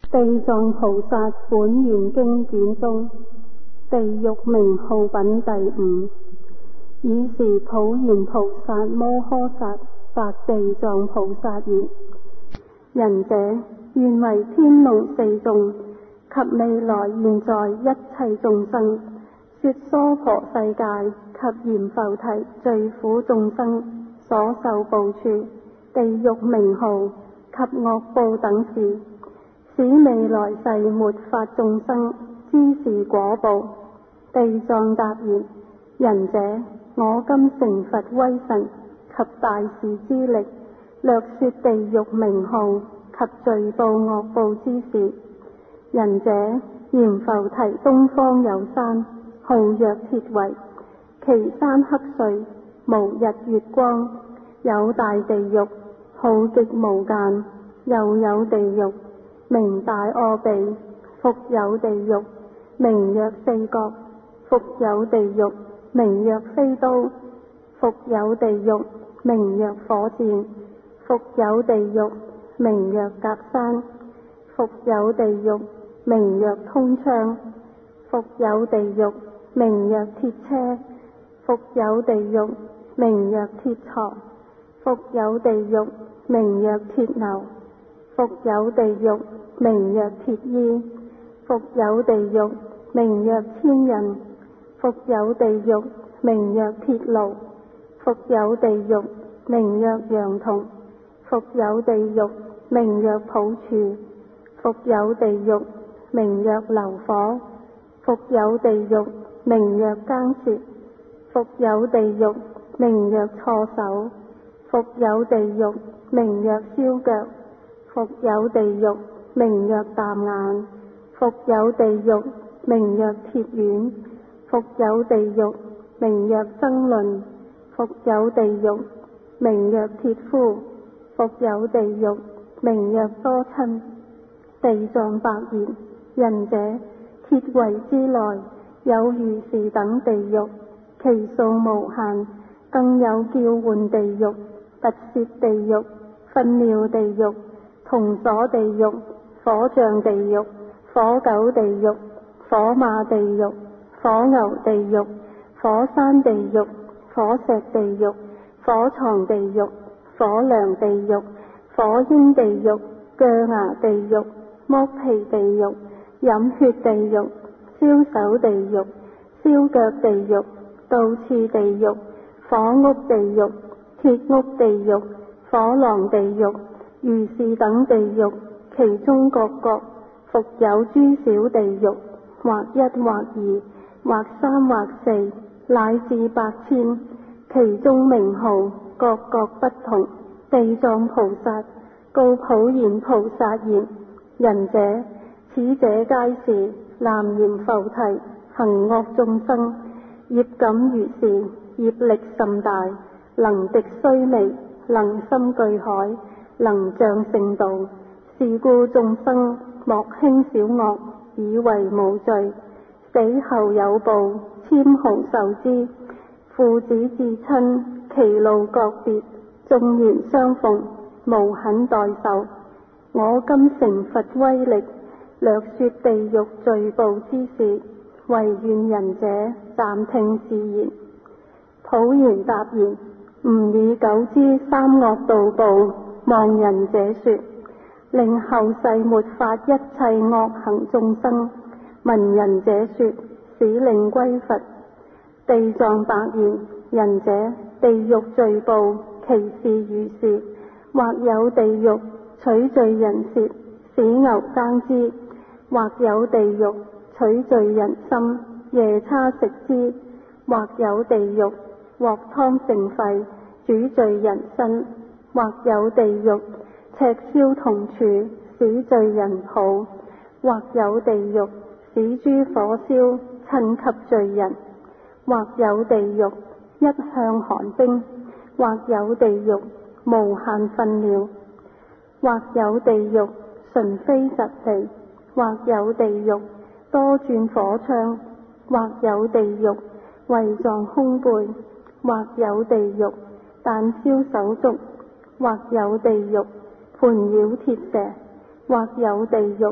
地藏菩薩本願經卷中地獄名號品第5。爾時普賢菩薩摩訶薩白地藏菩薩言：仁者，願為天龍四眾及未來現在一切眾生，說娑婆世界及閻浮提罪苦眾生所受報處、地獄名號及惡報等事，使未來世末法眾生知是果報。地藏答言：仁者，我今成佛威神及大士之力，略說地獄名號及罪報惡報之事。仁者，閻浮提東方有山，號曰鐵圍，其山黑邃，無日月光，有大地獄，浩極無間，又有地獄名大阿鼻，復有地獄名曰四國，復有地獄名曰飛刀，復有地獄名曰火箭，復有地獄名曰夾山，復有地獄名曰通槍，復有地獄名曰鐵車，復有地獄名曰鐵床，復有地獄名曰鐵牛，復有地獄名曰鐵衣，復有地獄名曰千人，復有地獄名曰鐵爐，復有地獄名曰羊銅，復有地獄名曰普柱，復有地獄名曰流火，復有地獄名曰耕舌，復有地獄名曰錯手，復有地獄名曰燒腳，復有地獄名曰淡眼，復有地獄名曰鐵丸，復有地獄名曰爭論，復有地獄名曰鐵夫，復有地獄名曰多親。地藏白言：仁者，鐵圍之內有如是等地獄，其數無限，更有叫喚地獄、拔舌地獄、糞尿地獄、銅鎖地獄、火象地獄、火狗地獄、火馬地獄、火牛地獄、火山地獄、火石地獄、火床地獄、火梁地獄、火鷹地獄、鋸牙地獄、剝皮地獄、飲血地獄、燒手地獄、燒腳地獄、倒刺地獄、火屋地獄、鐵屋地獄、火狼地獄，如是等地獄，其中各國復有諸小地獄，或一或二，或三或四，乃至8,000，其中名號各各不同。地藏菩薩告普賢菩薩言：仁者，此者皆是南閻浮提行惡眾生，業感如是，業力甚大，能敵須彌，能深巨海，能障聖道。是故眾生莫輕小惡，以為無罪，死後有報，簽號受之。父子至親，其路各別，眾緣相逢，無肯代受。我今成佛威力，略說地獄罪報之事，唯願仁者暫聽是言。普賢答言：吾已久知三惡道報，望仁者說，令後世末法一切惡行眾生，聞仁者說，使令歸佛。地藏白言：仁者，地獄罪報其事如是，或有地獄取罪人舌，使牛耕之；或有地獄取罪人心，夜叉食之；或有地獄鑊湯盛沸，煮罪人身；或有地獄赤燒銅柱，使罪人抱；或有地獄使諸火燒，趁及罪人；或有地獄一向寒冰；或有地獄無限糞尿；或有地獄純非疾地；或有地獄多轉火槍；或有地獄為撞胸背；或有地獄但燒手足；或有地獄盤繞鐵蛇；或有地獄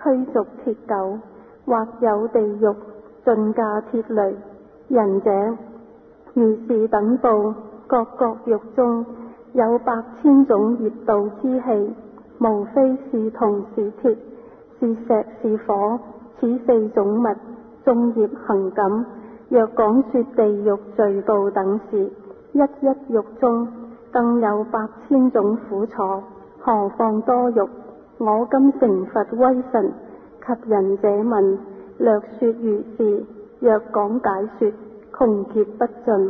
驅逐鐵狗，或有地獄盡駕鐵雷。仁者如是等報，各獄中有8,000種熱道之氣，無非是銅是鐵是石是火，此4種物眾業行感。若講說地獄罪報等事，一獄中更有8,000種苦楚，何況多獄？我今成佛威神，及仁者聞，略說如是。若講解說，窮劫不盡。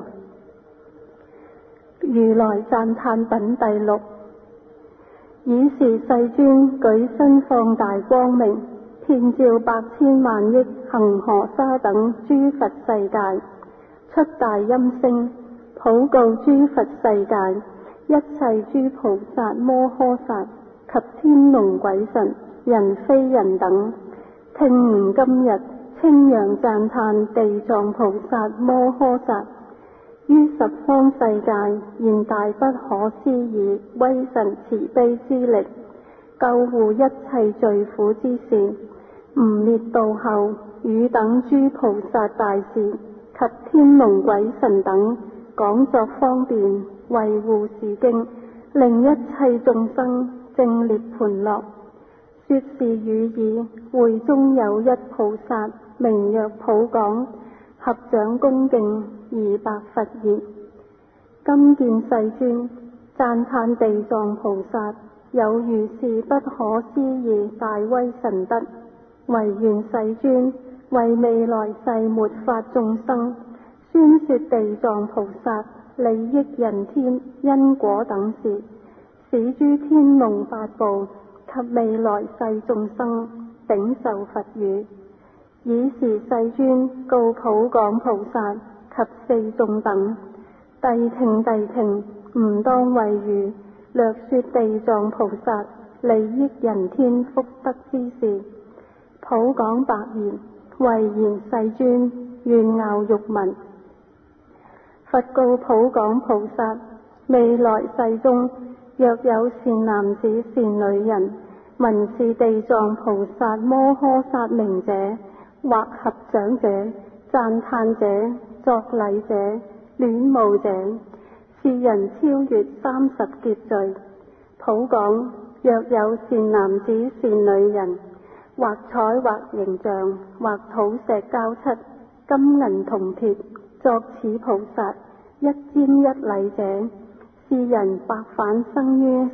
如來讚歎品第6。爾時世尊舉身放大光明，遍照8,000萬億恒河沙等諸佛世界，出大音聲，普告諸佛世界一切諸菩薩摩訶薩及天龍鬼神人非人等，聽聞今日稱揚讚歎地藏菩薩摩訶薩，於十方世界現大不可思議威神慈悲之力，救護一切罪苦之事。吾滅度後，與等諸菩薩大士及天龍鬼神等講作方便，維護是經，令一切眾生證涅槃樂。說是語已，會中有一菩薩名曰普廣，合掌恭敬而白佛言：今見世尊讚歎地藏菩薩有如是不可思議大威神德，唯願世尊為未來世末法眾生宣說地藏菩薩利益人天因果等事，使諸天龍八部及未來世眾生頂受佛語。爾時世尊告普廣菩薩及四眾等：諦聽，吾當為汝略說地藏菩薩利益人天福德之事。普廣白言：唯然世尊，願樂欲聞。佛告普廣菩薩：未來世中，若有善男子善女人，聞是地藏菩薩摩訶薩名者，或合掌者、讚歎者、作禮者、戀慕者，是人超越30劫罪。普廣：若有善男子善女人，或彩畫形象，或土石膠漆、金銀銅鐵，作此菩薩一瞻一禮者，是人百返生於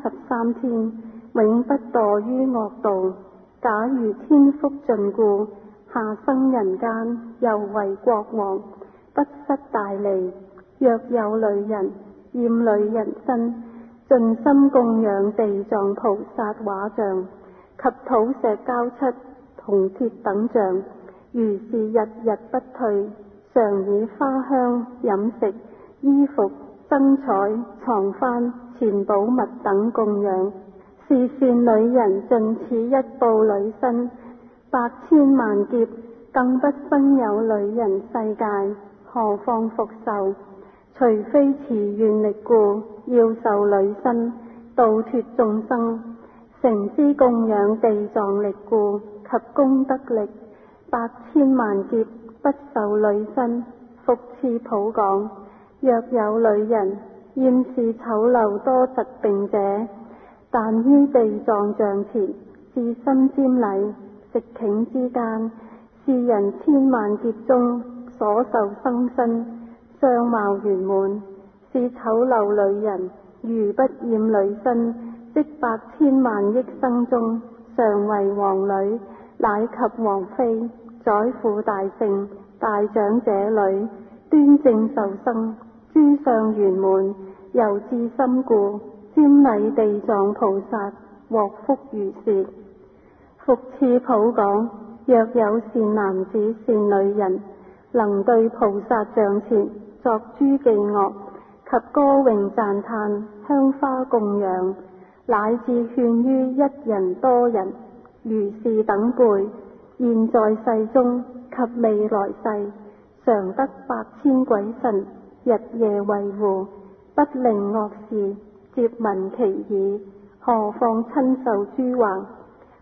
33天，永不墮於惡道。假如天福盡故，下生人間，又為國王，不失大利。若有女人厭女人身，盡心供養地藏菩薩畫像及土石膠漆、銅鐵等像，如是日日不退，常以花香、飲食、衣服、燈彩、床幡、錢寶物等供養，是善女人盡此一步女身，8,000萬劫更不生有女人世界，何況復受？除非持願力故，要受女身，度脫眾生。誠知供養地藏力故及功德力，8,000萬劫不受女身。復次普廣：若有女人厭視醜陋多疾病者，但於地藏像前至心瞻禮，食頃之間，是人千萬劫中所受生身，相貌圓滿。是醜陋女人如不厭女身，即8,000萬億生中，常為王女，乃及王妃、宰父大聖、大長者女，端正受生，諸相圓滿，由至心故，瞻禮地藏菩薩，獲福如是。復次普廣：若有善男子善女人，能對菩薩像前作諸伎樂及歌詠讚歎、香花供養，乃至勸於一人多人，如是等輩，現在世中及未來世，常得8,000鬼神日夜維護，不令惡事接聞其耳，何況親受諸患？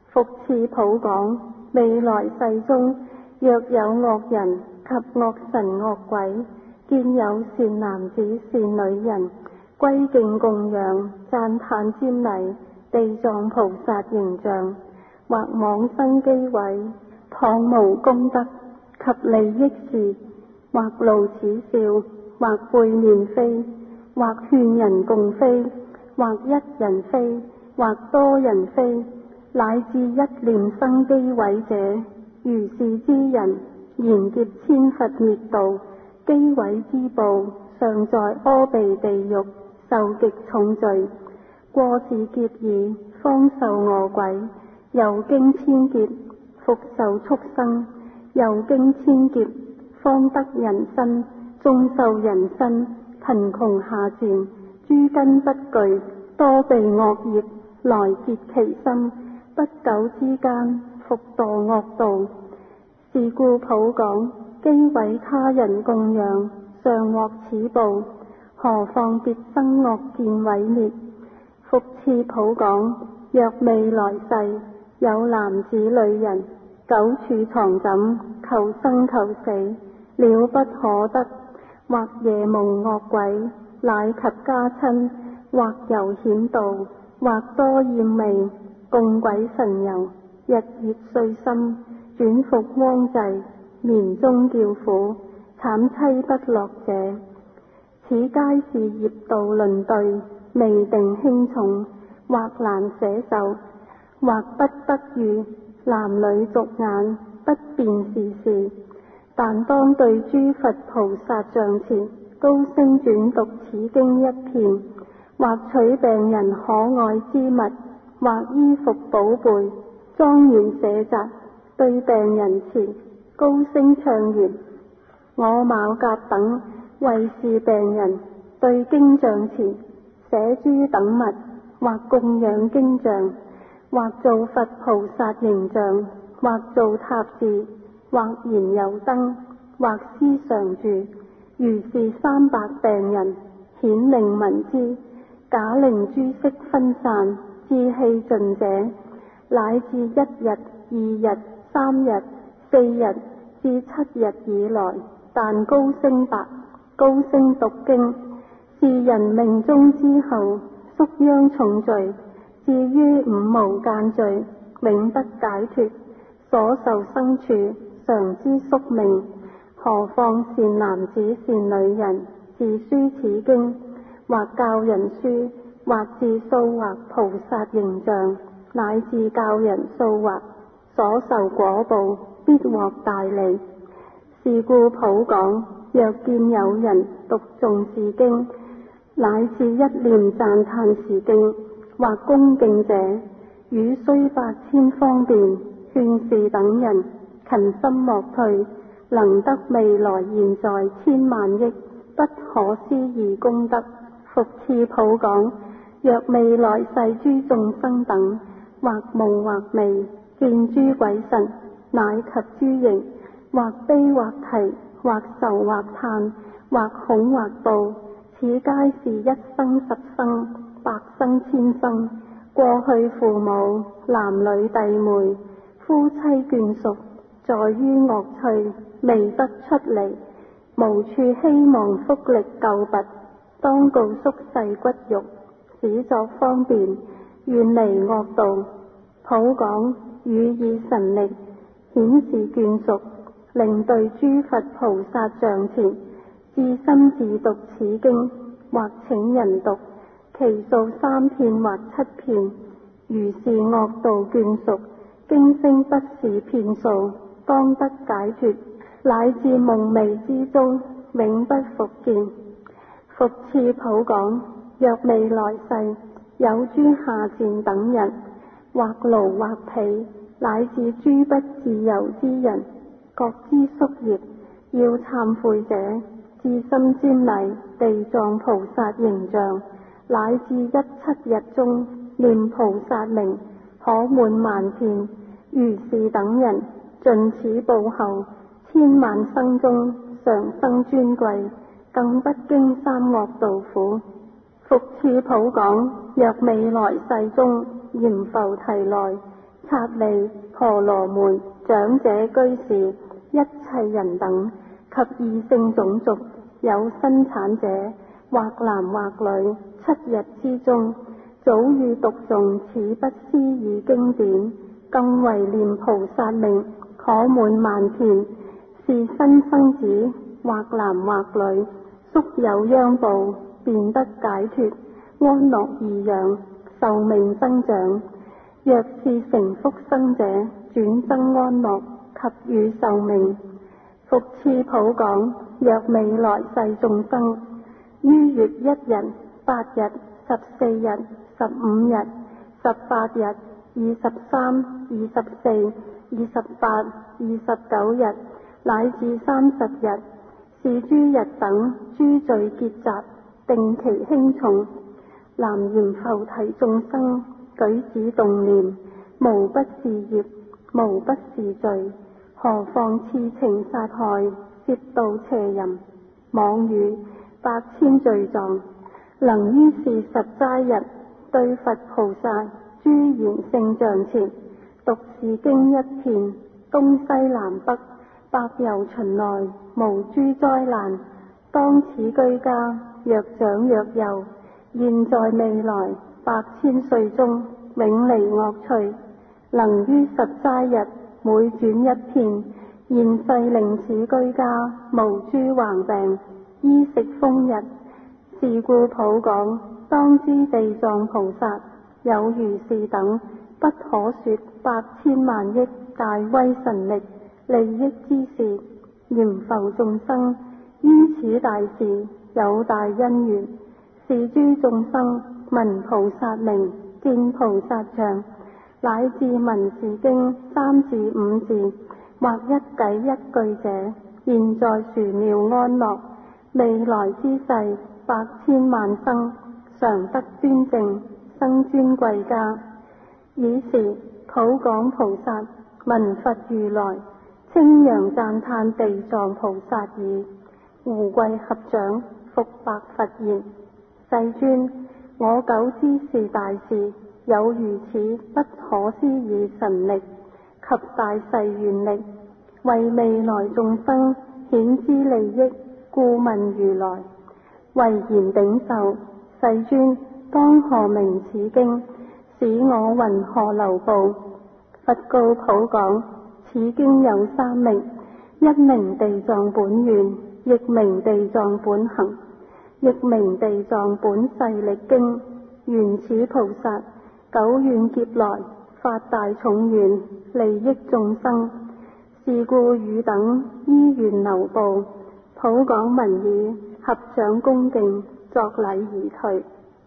復次普講，未來世中，若有惡人及惡神惡鬼，見有善男子善女人，歸敬供養，讚歎瞻禮地藏菩薩形象，或妄生譏毀，倘無功德及利益事，或露齒笑，或背面飛，或勸人共飛，或一人飛，或多人飛，乃至一念生譏毀者，如是之人，賢劫千佛滅度，譏毀之報，尚在阿鼻地獄受極重罪。過是劫已，方受餓鬼，又經千劫，復受畜生，又經千劫，方得人身，終受人身，貧窮下賤，諸根不具，多被惡業來結其心，不久之間，復墮惡道。是故普講，譏毀他人供養，尚獲此報，何況別生惡見毀滅。復次普講，若未來世有男子女人，久處床枕，求生求死，了不可得，或夜夢惡鬼，乃及家親，或遊險道，或多厭味，共鬼神遊，日月歲深，轉復汪濟，眠中叫苦，慘淒不樂者，此皆是業道輪對，未定輕重，或難捨受，或不得遇，男女俗眼，不辨是事。但當對諸佛菩薩像前，高聲轉讀此經一遍，或取病人可愛之物，或衣服寶貝，莊嚴寫札，對病人前高聲唱言：我昴甲等為是病人，對經像前寫諸等物，或供養經像，或造佛菩薩形象，或造塔寺，或燃油燈，或施常住，如是300病人，顯令聞之，假令諸色分散，志氣盡者，乃至1日、2日、3日、4日至7日以來，但高聲白、高聲讀經，是人命終之後，宿殃重罪，至於5無間罪，永得解脫，所受生處，常知宿命。何況善男子善女人，自書此經，或教人書，或自塑畫菩薩形象，乃至教人塑畫，所受果報，必獲大利。是故普講，若見有人讀誦是經，乃至一念讚歎是經，或恭敬者，與須8000方便，勸是等人勤心莫退，能得未來現在千萬億不可思議功德。復次普講，若未來世諸眾生等，或夢或寐，見諸鬼神，乃及諸形，或悲或啼，或愁或嘆，或恐或怖，此皆是一生10生、百生千生，過去父母、男女弟妹、夫妻眷屬，在於惡趣，未得出離，無處希望福力救拔，當告宿世骨肉，使作方便，遠離惡道。普講，予以神力，顯示眷屬，令對諸佛菩薩像前，至心自讀此經，或請人讀，其數3遍或7遍，如是惡道眷屬，經聲不是遍數，當得解脫，乃至夢寐之中，永不復見。復次普講，若未來世有諸下賤等人，或奴或婢，乃至諸不自由之人，各知宿業，要懺悔者，至心瞻禮地藏菩薩形象，乃至17日中念菩薩名，可滿萬遍。如是等人，盡此報後，千萬生中常生尊貴，更不經三惡道苦。復次普講，若未來世中閻浮提來， 刹利、婆羅門、長者居士、一切人等及異性種族有生產者，或男或女，7日之中，早已讀誦此不思議經典，更為念菩薩名，可滿萬遍。是新生子，或男或女，宿有殃報，便得解脫，安樂頤養，壽命增長。若是成福生者，轉生安樂及與壽命。復次普講，若未來世眾生，於月1日、8日、14日、15日、18日、23、24、28、29日，乃至30日，是諸日等諸罪結集，定期輕重，南閻浮提眾生舉止動念，無不是業，無不是罪，何況刺情殺害、竊盜邪淫、妄語、百千罪狀，能於是實齋日對佛菩薩諸賢聖像前讀是經一遍，東西南北百由旬來，無諸災難。當此居家若長若幼，現在未來百千歲中永離惡趣，能於實齋日每轉一遍，現世令此居家無諸橫病，衣食豐溢。是故普講，當知地藏菩薩有如是等不可說百千萬億大威神力利益之事，閻浮眾生於此大事有大因緣，是諸眾生聞菩薩名，見菩薩像，乃至聞是經3字5字或一偈一句者，現在殊妙安樂，未來之世百千萬生常得端正，生尊貴家。爾時普講菩薩聞佛如來稱揚讚歎地藏菩薩已，胡跪合掌，復白佛言：世尊，我久知是大事，有如此不可思議神力及大誓願力，為未來眾生顯之利益，故問如來。唯言頂受，世尊當何名此經，使我云何流布？佛告普講，此經有3名，一名地藏本願，亦名地藏本行，亦名地藏本誓力經。原此菩薩久遠劫來發大重願，利益眾生，是故汝等依願流布。普講聞已，合掌恭敬，作禮而退。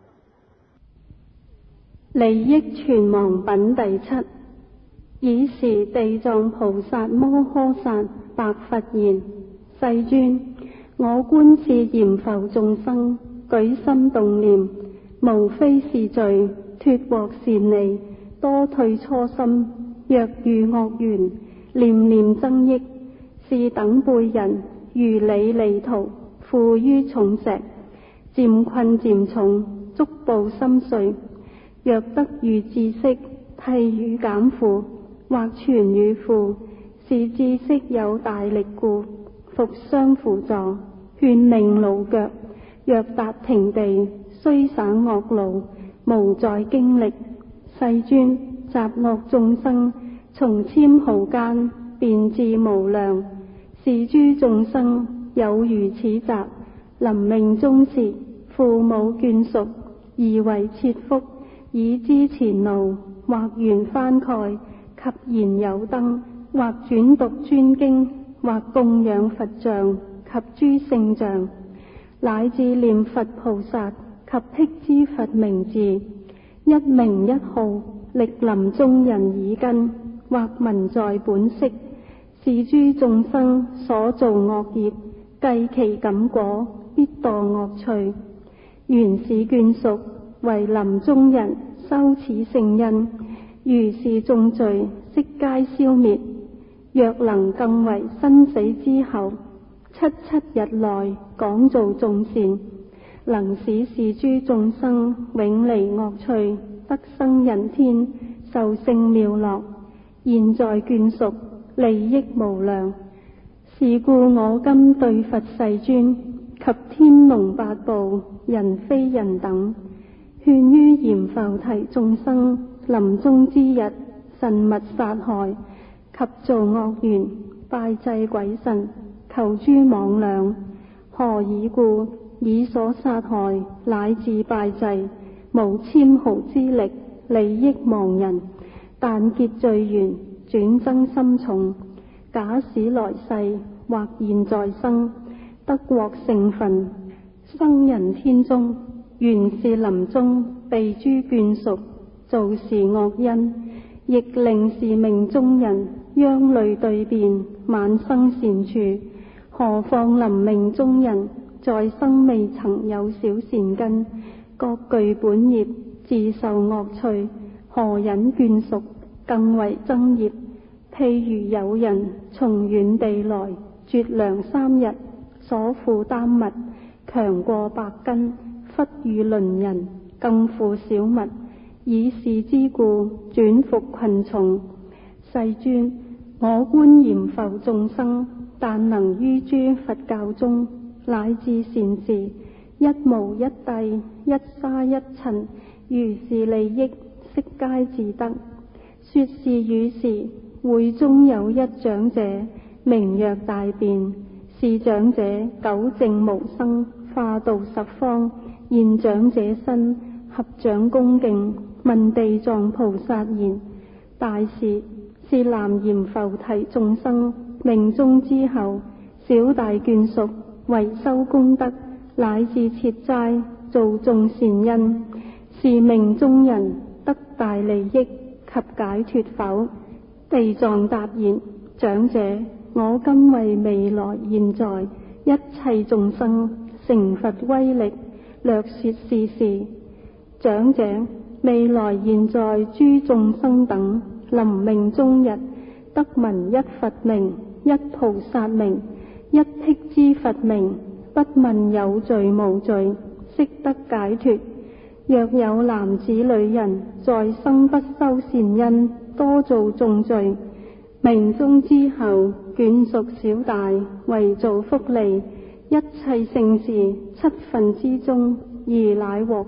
利益存亡品第7。爾時地藏菩薩摩訶薩白佛言：世尊，我觀是閻浮眾生舉心動念，無非是罪，脫獲善利，多退初心，若遇惡緣，念念增益。是等輩人如履離途，負於重石，漸困漸重，觸步深碎。若得遇知識，替予減負，或傳與父，是知識有大力故，復相輔助，勸命勞腳。若達停地，雖省惡勞，無在經歷。世尊，雜惡眾生從纖毫間，便至無量。是諸眾生有如此習，臨命終時，父母眷屬，宜為切腹，以知前路，或緣翻蓋，及燃有燈，或轉讀專經，或供養佛像及諸聖像，乃至念佛菩薩及辟支佛名字，一名一號，歷臨眾人耳根，或聞在本識。是諸眾生所造惡業，計其感果，必墮惡趣。原是眷屬為臨終人修此聖因，如是眾罪悉皆消滅。若能更為生死之後7日內廣造眾善，能使是諸眾生永離惡趣，得生人天，受勝妙樂。 現在眷屬，利益無量。是故我今對佛世尊及天龍八部、人非人等，勸於閻浮提眾生臨終之日，慎勿殺害及造惡緣，拜祭鬼神，求諸妄量。何以故？以所殺害乃至拜祭，無纖毫之力，利益亡人，但結罪緣，轉增深重。假使來世或現在生，得獲聖分，生人天中，原是臨終被諸眷屬造是惡因，亦令是命中人殃累對變，晚生善處。何況臨命中人在生未曾有小善根，各具本業，自受惡趣，何忍眷屬更為增業？譬如有人從遠地來，絕糧3日，所負擔物強過百斤，忽遇鄰人更負小物，以是之故轉服群從。世尊，我觀閻浮眾生，但能於諸佛教中乃至善事，一毛一蒂，一沙一塵，如是利益，悉皆自得。說是語時，會中有一長者，名曰大辯。是長者久證無生，化度十方，現長者身，合掌恭敬，問地藏菩薩言：大士，是南閻浮提眾生命終之後，小大眷屬為修功德，乃至設齋做眾善因，是命中人得大利益及解脫否？地藏答言：長者，我今為未來現在一切眾生成佛威力，略說是事。長者，未來現在諸眾生等臨命終日，得聞一佛名，一菩薩名，一辟支佛名，不問有罪無罪，悉得解脫。若有男子女人在生不修善因，多造眾罪，命終之後，眷屬小大為造福利，一切聖事7分之中，而乃獲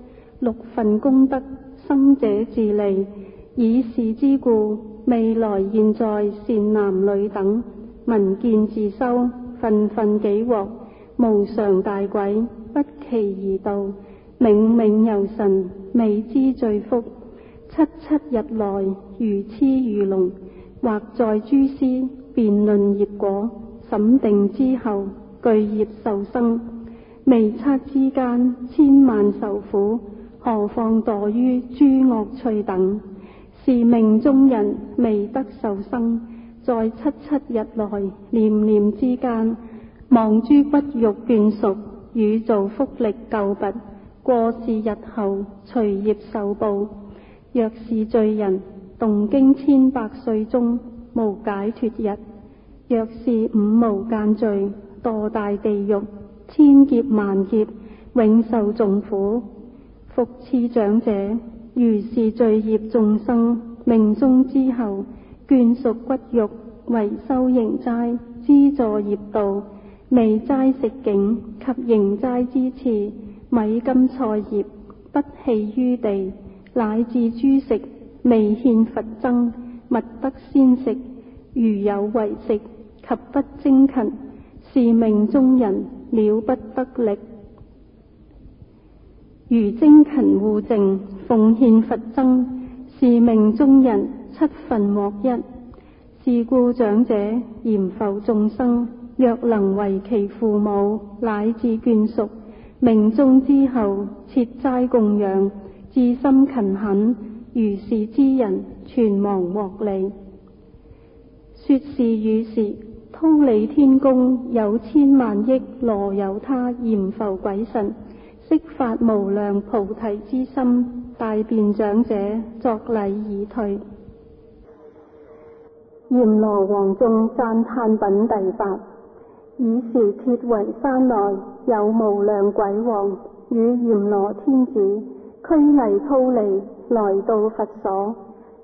6份功德，生者自利。以是之故，未來現在善男女等，聞見自修，份份己獲，無常大鬼，不期而到，冥冥遊神，未知罪福。7日內，如痴如聾，或在諸師辯論業果，審定之後，具業受生，未測之間，千萬受苦，何況墮於諸惡趣等？是命中人未得受生，在7日內，念念之間，望諸骨肉眷屬，與造福力救拔，過是日後，隨業受報。若是罪人，動經千百歲中，無解脫日；若是5無間罪，墮大地獄，千劫萬劫，永受重苦。復次長者，如是罪業眾生，命終之後，眷屬骨肉為修營齋，資助業道，未齋食境及營齋之次，米金菜葉，不棄於地，乃至諸食，未獻佛僧，勿得先食。如有為食及不精勤，是命中人了不得力。如精勤護淨，奉獻佛僧，是命中人7份獲一。是故長者閻浮眾生，若能為其父母乃至眷屬，命終之後設齋供養，至心勤懇，如是之人，全亡獲利。說是語時，忉利天宮有千萬億羅有他閻浮鬼神，悉發無量菩提之心，大辯長者作禮已退。閻羅王眾讚歎品第8。爾時鐵圍山內有無量鬼王與閻羅天子，拘泥忉利來到佛所，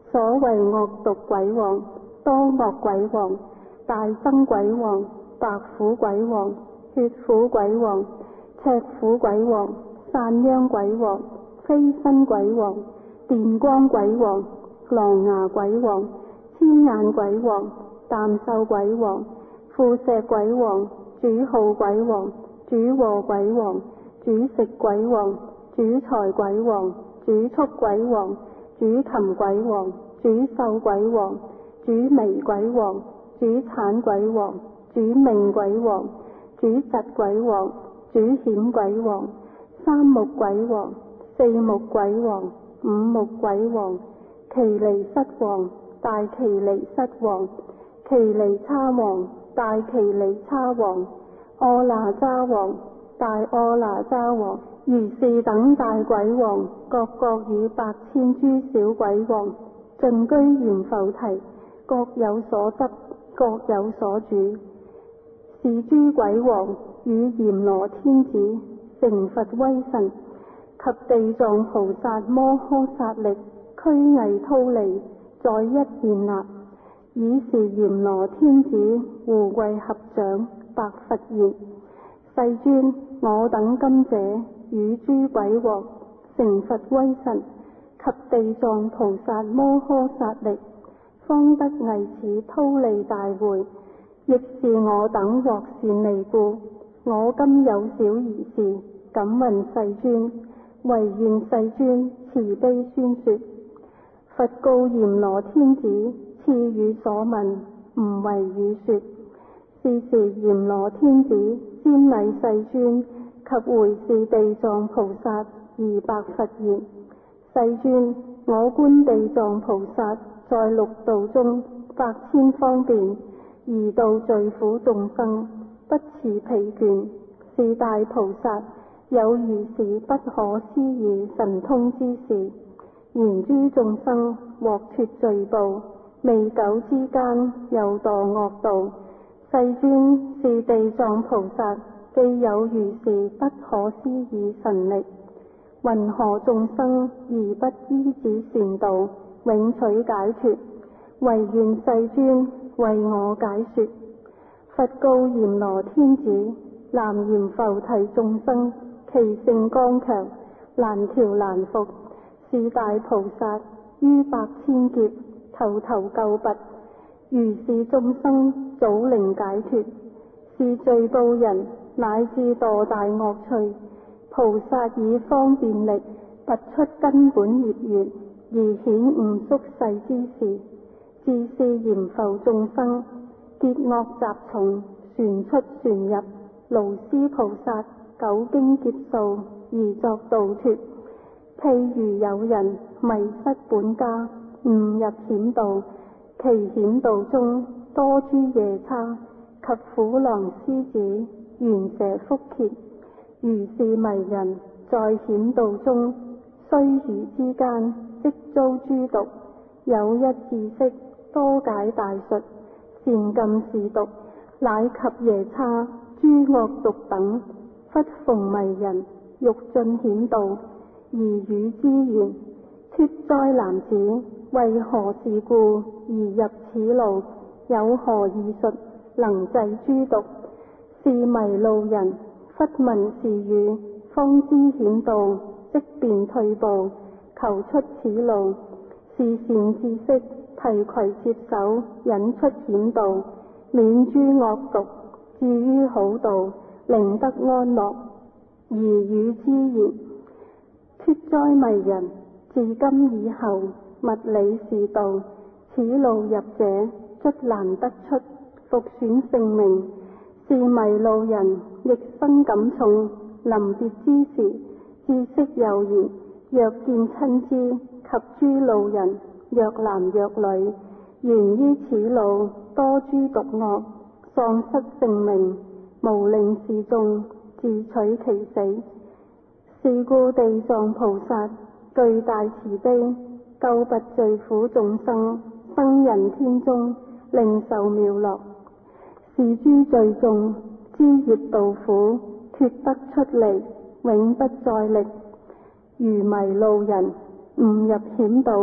所謂惡毒鬼王、多惡鬼王、大僧鬼王、白虎鬼王、血虎鬼王、赤虎鬼王、散殃鬼王、飛身鬼王、電光鬼王、狼牙鬼王、千眼鬼王、啖獸鬼王、副石鬼王、主號鬼王、主禍鬼王、主食鬼王、主財鬼王、主畜鬼王、主禽鬼王、主獸鬼王、主微鬼王、主產鬼王、主命鬼王、主疾鬼王、主險鬼王、三目鬼王、四目鬼王、五目鬼王、奇尼塞王、大奇尼塞王、奇尼叉王、大奇尼叉王、阿那吒王、大阿那吒王，如是等大鬼王，各與8,000諸小鬼王，盡居閻浮提，各有所執，各有所主。是諸鬼王與閻羅天子成佛威神及地藏菩薩摩訶薩力俱詣忉利，在一遍立。以是閻羅天子胡跪合掌，白佛言：世尊，我等今者與諸鬼王成佛威神及地藏菩薩摩訶薩力，方得詣此忉利大會，亦是我等獲善利故。我今有小兒事，敢問世尊，唯願世尊慈悲宣說。佛告閻羅天子：賜予所問，吾為汝說。是時閻羅天子瞻禮世尊及回視地藏菩薩而白佛言：世尊，我觀地藏菩薩在六道中8,000方便，而度罪苦眾生，不辭疲倦。是大菩薩有如是不可思議神通之事，言諸眾生獲脫罪報，未久之間又墮惡道。世尊，是地藏菩薩既有如是不可思議神力，云何眾生而不依止善道，永取解脫？唯願世尊為我解說。佛告閻羅天子：南閻浮提眾生，其性剛強，難調難服。是大菩薩於8,000劫，頭頭救拔，如是眾生早令解脫。是罪報人，乃至墮大惡趣。菩薩以方便力，拔出根本業緣，而顯悟宿世之事。自是閻浮眾生，結惡習從，旋出旋入，勞師菩薩久經劫數，而作度脫。譬如有人迷失本家，誤入險道，其險道中多諸夜叉及虎狼獅子、猿蛇蝮蠍，如是迷人，在險道中須臾之間，即遭諸毒。有一智識多解大術，善禁是毒，乃及夜叉諸惡毒等，忽逢迷人，欲進險道，而與之言：脫災男子，為何事故而入此路？有何異術能制諸毒？是迷路人，忽聞是語，方知險道，即便退步，求出此路。是善知識，提携接手，引出險道，免諸惡毒，至於好道，令得安樂。而與之言：脫災迷人，自今以後，勿理是道，此路入者，卒難得出，復損性命。是迷路人，亦生感重，臨別之時，知識又言：若見親知及諸路人，若男若女，緣於此路，多諸毒惡，喪失性命，無令是眾，自取其死。是故地藏菩薩具大慈悲，救拔罪苦眾生，生人天中，令受妙樂。是諸罪眾知業道苦，脫得出離，永不再歷。如迷路人誤入險道，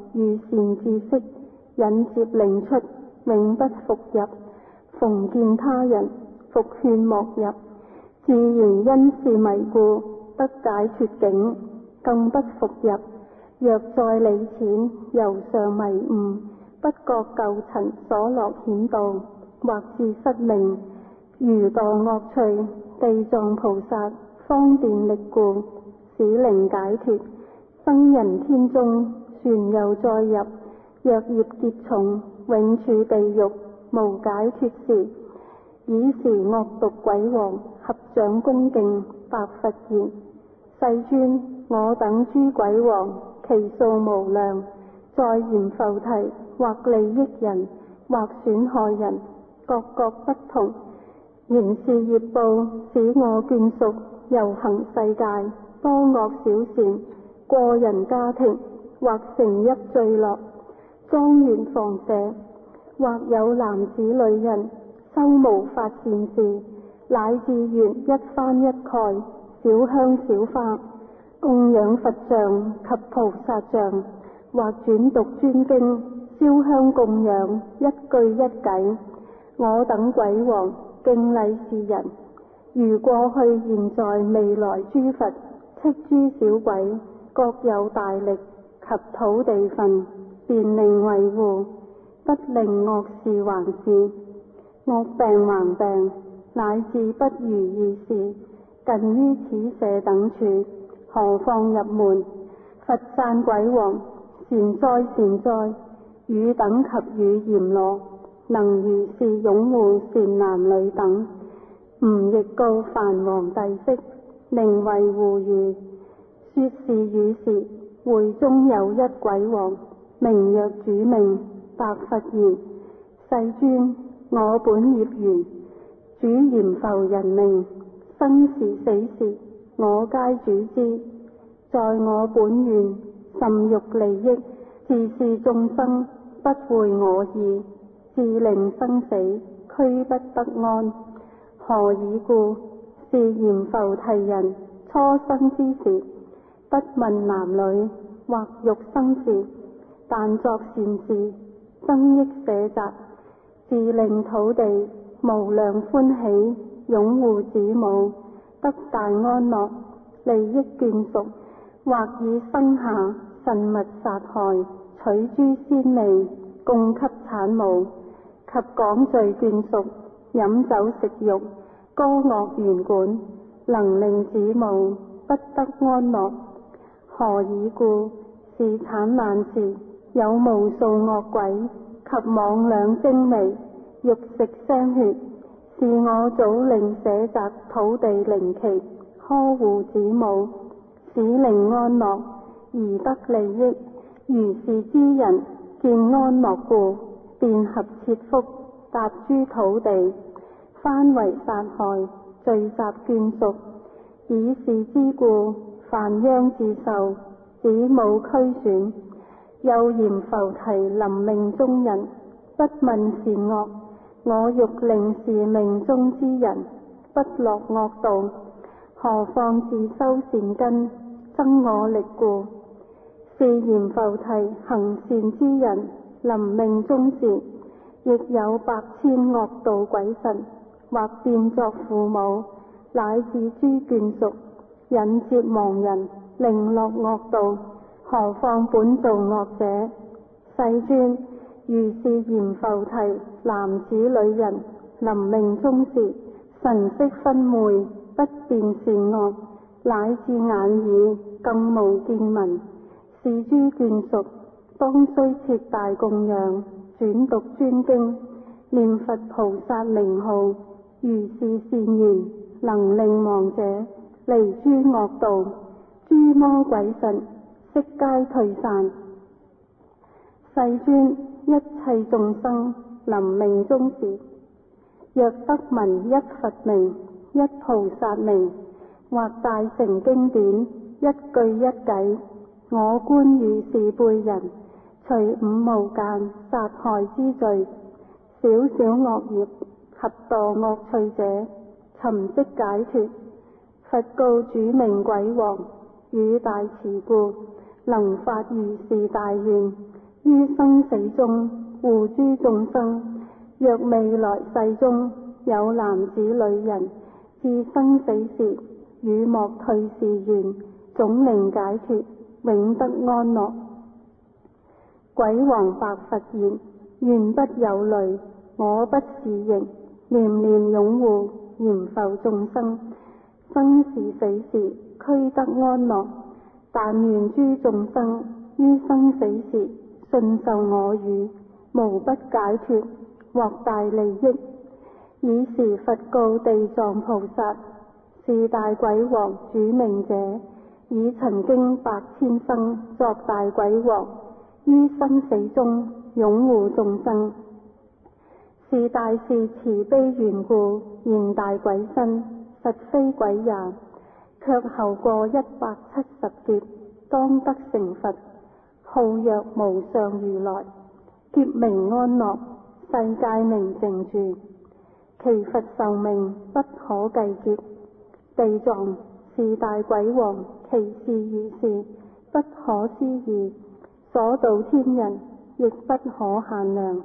遇善知識，引接令出，永不復入。逢見他人，復勸莫入。自然因是迷故，得解脱境，更不復入。若在理淺，猶尚迷誤，不覺舊塵所落險道，或自失命。如墮惡趣，地藏菩薩方便力故，使靈解脱。生人天中，船又再入。若業結重，永處地獄，無解脱時。爾時惡毒鬼王合掌恭敬，白佛言：世尊，我等諸鬼王，其數無量，在閻浮提，或利益人，或損害人，各各不同。原是業報，使我眷屬遊行世界，多惡小善，過人家庭，或成邑聚落，莊園房舍，或有男子女人，修無法善事，乃至緣一幡一蓋，小香小花，供養佛像及菩薩像，或轉讀專經，燒香供養，一句一偈。我等鬼王敬禮是人，如過去現在未來諸佛，斥諸小鬼，各有大力及土地分，便令維護，不令惡事還事。惡病還病，乃至不如意事，近於此舍等處，何況入門？佛讚鬼王：善哉善哉，汝等及汝閻羅，能如是擁護善男女等。吾亦告梵王帝釋，寧維護汝。說是語時，會中有一鬼王，名曰主命，白佛言：世尊，我本業緣，主閻浮人命，生時死時，我皆主之。在我本願，甚欲利益，自是眾生，不會我意，自令生死，俱不得安。何以故？是閻浮提人初生之時，不問男女，或欲生事，但作善事，增益舍宅，自令土地無量歡喜，擁護子母，得大安樂，利益眷屬，或以生下慎勿殺害，取諸鮮味，供給產母，及廣聚眷屬，飲酒食肉，歌樂弦管，能令子母不得安樂。何以故？是產難時，有無數惡鬼及妄兩精微，欲食腥血，是我早令舍宅土地靈旗，呵護子母，使令安樂，而得利益。如是之人，見安樂故，便合切腹，踏諸土地，翻為殺害，聚集眷屬。以是之故，犯殃自受，子母俱損。又閻浮提臨命中人，不問善惡，我欲令是命中之人，不落惡道，何況自修善根，增我力故。是閻浮提行善之人，臨命中時，亦有百千惡道鬼神，或變作父母，乃至諸眷屬，引接亡人，令落惡道，何況本造惡者？世尊，如是閻浮提男子女人，臨命終時，神識昏昧，不辨善惡，乃至眼耳更無見聞。是諸眷屬，當須設大供養，轉讀專經，念佛菩薩名號。如是善緣，能令亡者離諸惡道，諸魔鬼神悉皆退散。世尊，一切眾生臨命終時，若得聞一佛名，一菩薩名，或大乘經典，一句一偈，我觀如是輩人，除五無間殺害之罪，小小惡業，及墮惡趣者，尋即解脱。佛告主命鬼王：汝大慈故，能發如是大願， 於生死中護諸眾生。若未來世中有男子女人，至生死時汝莫退是願，總令解脫，永得安樂。鬼王白佛言：願不有慮，我不是形，念念擁護，嚴浮眾生，生是死時俱得安樂。但願諸眾生於生死時信受我語，無不解脫，獲大利益。爾時佛告地藏菩薩：是大鬼王主命者，已曾經8000生作大鬼王，於生死中擁護眾生。是大士慈悲緣故現大鬼身，實非鬼也。卻後過170劫，當得成佛，號曰無上如來，劫名安樂，世界名靜住。其佛壽命不可計劫。地藏，是大鬼王，其事如是，不可思議，所度天人亦不可限量。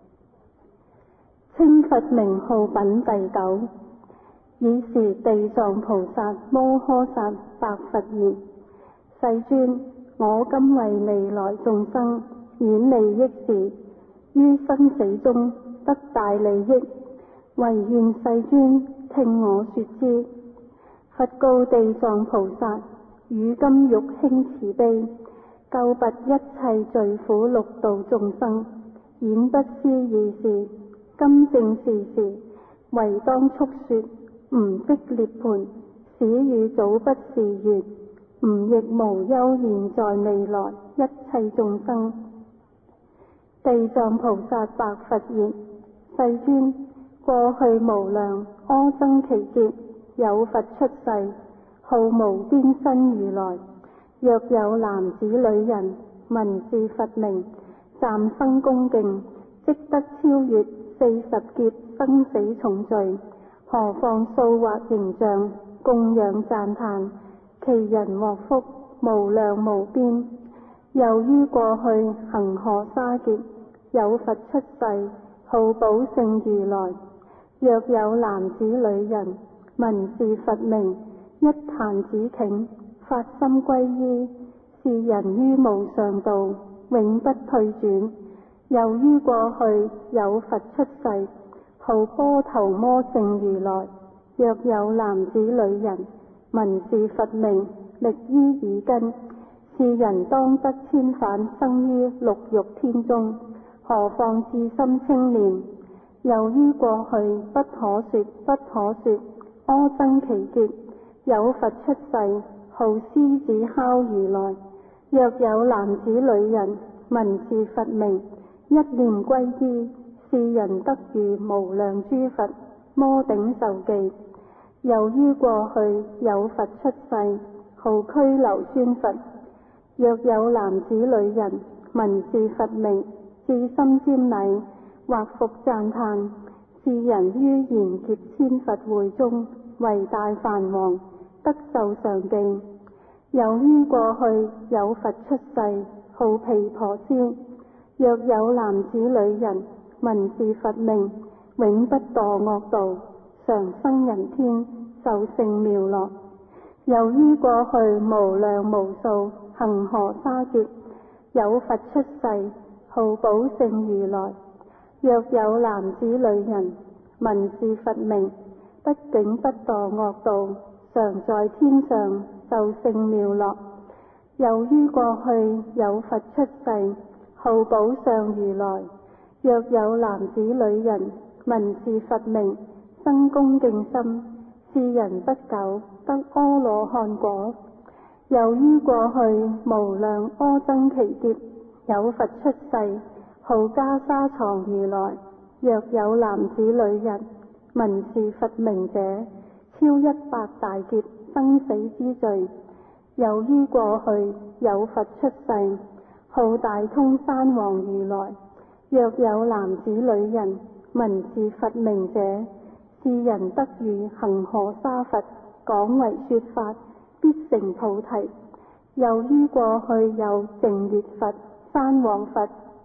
稱佛名號品第9。爾時地藏菩薩摩訶薩白佛言：世尊，我今為未來眾生演利益事，於生死中得大利益，唯願世尊聽我說之。佛告地藏菩薩：汝今欲興慈悲，救拔一切罪苦六道眾生，演不思議事。今正是時，唯當速說，吾即涅槃，使汝早不是願。吾亦無憂現在未來一切眾生。地藏菩薩白佛言：世尊，過去無量阿僧祇劫，有佛出世，號無邊身如來。若有男子女人，聞是佛名，暫生恭敬，即得超越40劫生死重罪。何況塑畫形象，供養讚歎，其人獲福無量無邊。又於過去恒河沙劫，有佛出世，號寶勝如來。若有男子女人，聞是佛名，一彈指頃，發心歸依，是人於無上道，永不退轉。又於過去有佛出世，號波頭摩勝如來。若有男子女人，聞是佛名，力於耳根，是人當得千返生於六欲天中。何況至心清廉。又於過去不可說阿僧祇劫，有佛出世，號獅子吼如來。若有男子女人，聞是佛名，一念歸依，是人得遇無量諸佛，摩頂受記。又於過去有佛出世，號拘留孫佛。若有男子女人，聞是佛名，至心瞻禮，或復讚歎，是人於賢劫千佛會中，為大梵王，得受上記。又於過去有佛出世，號毗婆尸。若有男子女人，聞是佛名，永不墮惡道，常生人天，受勝妙樂。又於過去無量無數恒河沙劫，有佛出世，號寶勝如來。若有男子女人，聞是佛名，不竟不墮惡道，常在天上受勝妙樂。又於過去有佛出世，號寶上如來。若有男子女人，聞是佛名，生恭敬心，是人不久得阿羅漢果。又於過去無量阿僧祇劫，有佛出世，號袈裟床如來。若有男子女人，聞是佛名者，超100大劫生死之罪。又於過去有佛出世，號大通山王如來。若有男子女人，聞是佛名者，是人得遇恒河沙佛，廣為說法，必成菩提。又於過去有淨月佛、山王佛、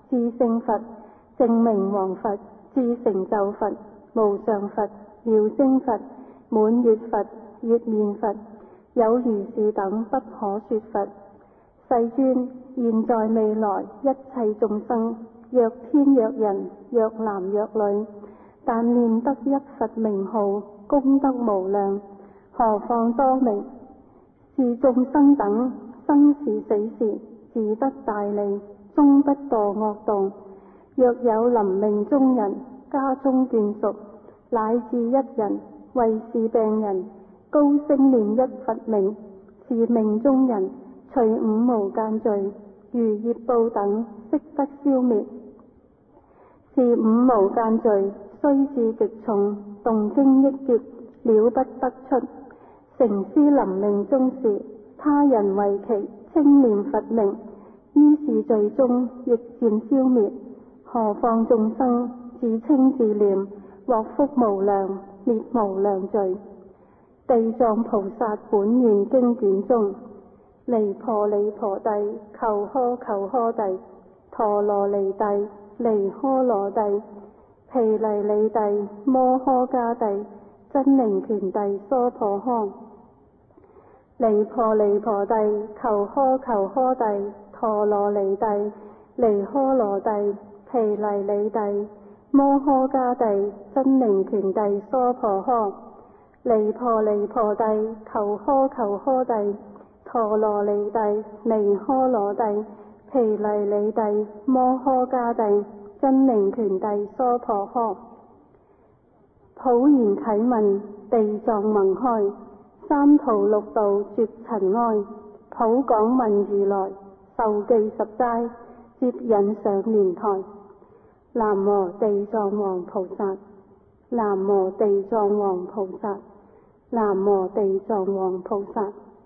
至聖佛、證明王佛、至成就佛、無上佛、妙聲佛、滿月佛、月面佛，有如是等不可說佛。世尊，現在未來一切眾生，若天若人，若男若女，但念得一佛名號，功德無量，何況多名？是眾生等生是死時，自得大利，終不墮惡道。若有臨命終人，家中眷屬，乃至一人，為是病人，高聲念一佛名，是命終人，除五無間罪，如業報等，悉得消滅。是五無間罪，雖至極重，動經億劫，了不得出。成師臨命終時，他人為其稱念佛名，於是罪中亦漸消滅。何況眾生自稱自念，獲福無量，滅無量罪。地藏菩薩本願經卷中，離婆離婆帝，求訶求訶帝，陀羅尼帝，離訶羅帝，毗黎李帝，摩訶迦帝，真靈權帝，娑婆訶。離婆離婆帝，求訶求訶帝，陀羅尼帝，離訶羅帝，毗黎李帝，摩訶迦帝，真靈權帝，娑婆訶。離婆離婆帝，求訶求訶帝，陀羅尼帝，離訶羅帝，毗黎李帝，摩訶迦帝，真靈權帝，娑婆訶。普賢啟問，地藏蒙開，三途六道絕塵埃。普講問如來，受記十齋，接引上蓮台。南無地藏王菩薩，南無地藏王菩薩，南無地藏王菩薩。